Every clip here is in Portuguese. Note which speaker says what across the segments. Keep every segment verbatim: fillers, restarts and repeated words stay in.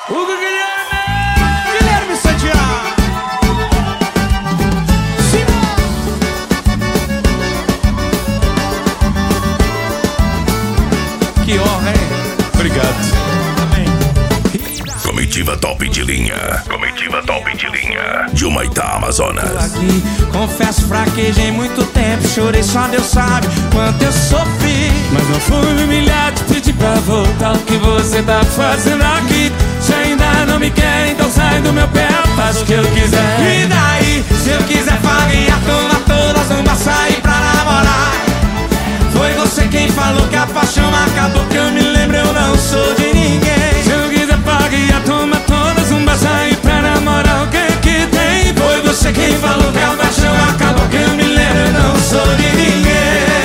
Speaker 1: Hugo Guilherme! Guilherme Santiago! Que honra, hein? Obrigado.
Speaker 2: Comitiva top de linha. Comitiva top de linha. De Humaitá, Amazonas.
Speaker 1: Aqui, confesso, fraquejei muito tempo. Chorei, só Deus sabe quanto eu sofri. Mas não fui me humilhar, te pedir pra voltar. O que você tá fazendo aqui? Se ainda não me quer, então sai do meu pé. Faz o que eu quiser. E daí, se eu quiser faguear, toma todas, não vai sair pra namorar. Foi você quem falou que a paixão acabou. Que eu me lembro, eu não sou de ninguém. Se eu quiser faguear, toma todas, não vai sair pra namorar. O que que tem? Foi você quem falou que a paixão acabou. Que eu me lembro, eu não sou de ninguém.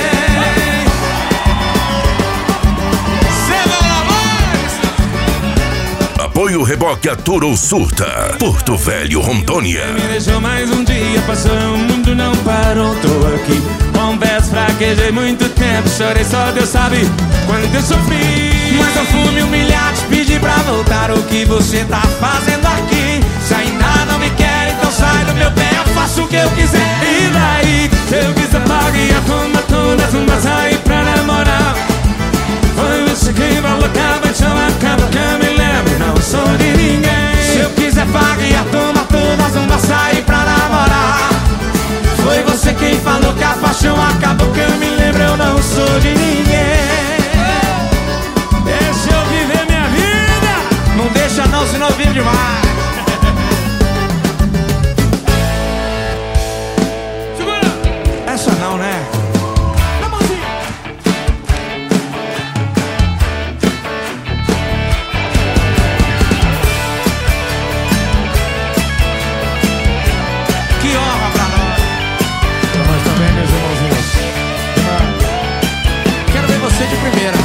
Speaker 2: Apoio Reboque Atura ou Surta. Porto Velho, Rondônia.
Speaker 1: Me deixou mais um dia, passou, o mundo não parou. Tô aqui, confesso, fraquejei muito tempo. Chorei, só Deus sabe quanto eu sofri. Mas eu fui me humilhar, te pedir pra voltar. O que você tá fazendo aqui? Se ainda não me quer, então sai do meu pé. Eu faço o que eu quiser. E daí, se eu quiser paguear, toma todas, não vai sair pra namorar. Foi você quem falou que a paixão acaba. Que eu me lembro, não sou de ninguém. Se eu quiser paguear, toma todas, não vai sair pra namorar. Foi você quem falou que a paixão acabou. Que eu me lembro, eu não sou de ninguém. Deixa eu viver minha vida. Não deixa não, senão eu vivo demais. Segura. Essa não, né? Na mãozinha. Que honra pra nós. Pra nós também, meus irmãozinhos. Quero ver você de primeira.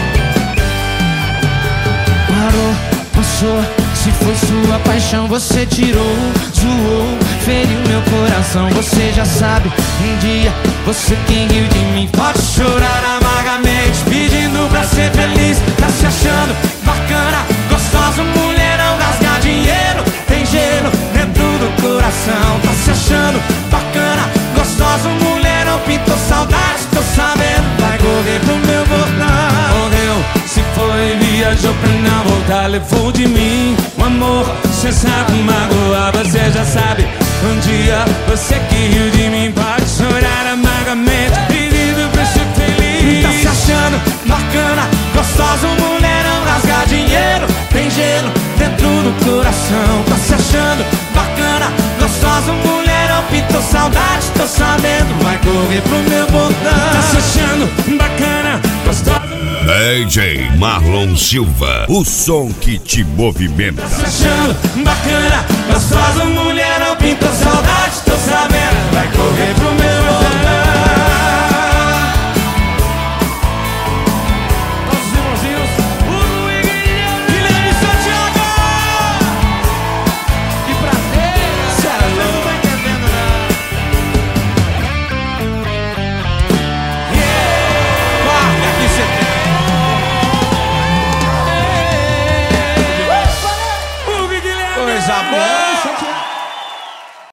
Speaker 1: Parou, passou. Se foi sua paixão, você tirou, zoou, feriu meu coração. Você já sabe, um dia você quem riu de mim. Pode chorar amargamente, pedindo pra ser feliz. Tá se achando bacana, gostoso, mulherão, rasgar dinheiro. Tem gelo dentro do coração. Tá se achando bacana, gostoso, mulherão, pintou saudade. Tô sabendo, vai correr pro meu botão. Morreu, se foi, viajou pra não voltar. Levou de mim o amor, cê sabe, magoar, você já sabe. Um dia você que riu de mim. Pode chorar amargamente, pedindo pra ser feliz. Tá se achando bacana, gostoso, mulherão, rasgar dinheiro. Tem gelo dentro do coração. Tá se achando bacana, gostoso, mulherão, pintou saudade. Tô sabendo, vai correr pro meu botão. Tá se achando bacana, gostoso.
Speaker 2: D J Marlon Silva, o som que te movimenta.
Speaker 1: Tá se achando bacana, gostoso, mulherão, pintou saudade. Tô sabendo, vai correr pro meu botão.